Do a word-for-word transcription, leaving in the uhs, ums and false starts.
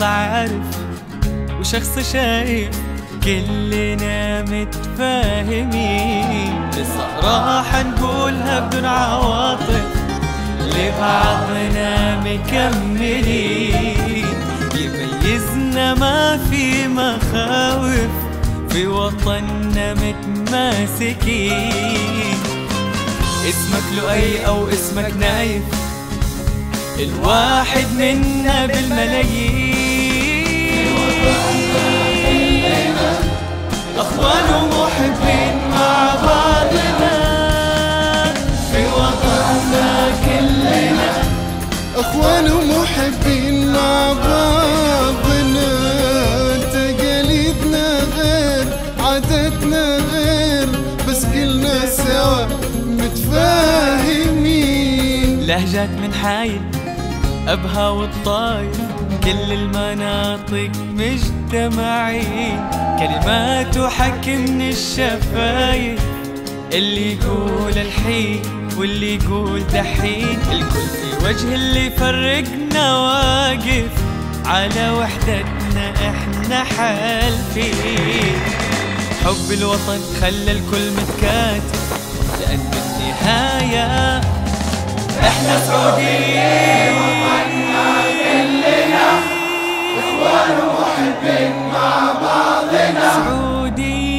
عارف وشخص شايف، كلنا متفاهمين، الصراحة نقولها بدون عواطف، لبعضنا مكملين، يميزنا ما في مخاوف، في وطننا متماسكين. اسمك لؤي أو اسمك نايف، الواحد منا بالملايين، أخوان ومحبين مع بعضنا، في وطننا كلنا أخوان ومحبين مع بعضنا، تقاليدنا غير عاداتنا غير، بس كلنا سوا متفاهمين. لهجات من حايل أبها والطايف، كل المناطق مجتمعين، كلمات وحكي من الشفايف، اللي يقول الحين واللي يقول دحين، الكل في وجه اللي فرقنا واقف، على وحدتنا احنا حالفين. حب الوطن خلى الكل متكاتف، لأن بالنهاية احنا سعوديين، وطننا كلنا اخوان ومحبين مع بعضنا، سعوديين.